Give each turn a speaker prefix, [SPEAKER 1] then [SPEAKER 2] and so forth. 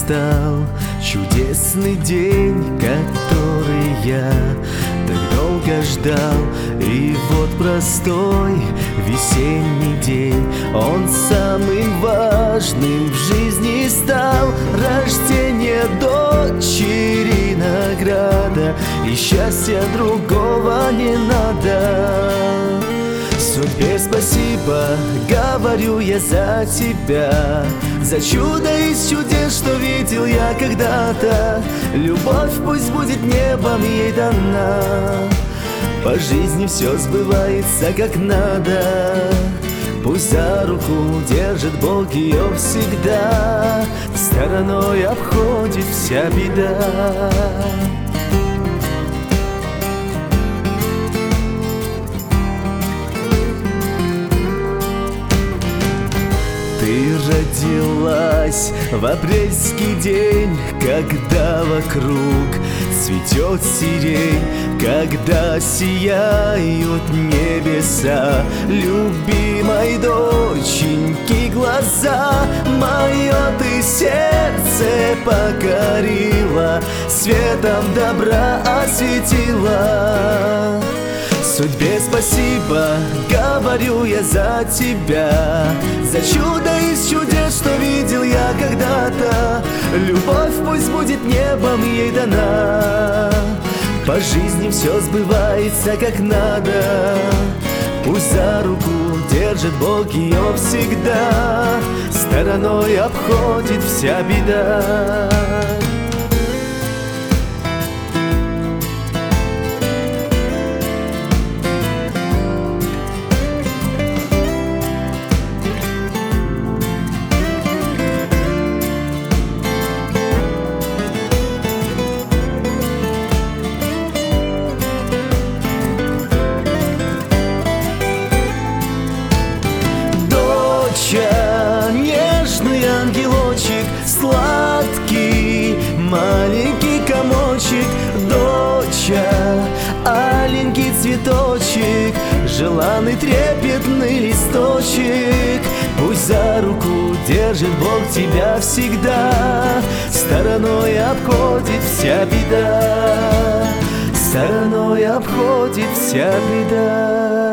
[SPEAKER 1] настал чудесный день, который я так долго ждал. И вот простой весенний день, он самым важным в жизни стал. Рождение дочери награда, и счастья другого не надо. Судьбе спасибо, говорю я за тебя, за чудо из чудес, что видел я когда-то. Любовь пусть будет небом ей дана, по жизни все сбывается как надо. Пусть за руку держит Бог ее всегда, стороной обходит вся беда. Ты родилась в апрельский день, когда вокруг цветет сирень, когда сияют небеса. Любимой доченьки глаза, мое ты сердце покорила, светом добра осветила. Судьбе спасибо, говорю я за тебя, за чудо из чудес, что видел я когда-то. Любовь пусть будет небом ей дана, по жизни все сбывается как надо. Пусть за руку держит Бог ее всегда, стороной обходит вся беда. Нежный ангелочек, сладкий маленький комочек. Доча, аленький цветочек, желанный трепетный листочек. Пусть за руку держит Бог тебя всегда, стороной обходит вся беда, стороной обходит вся беда.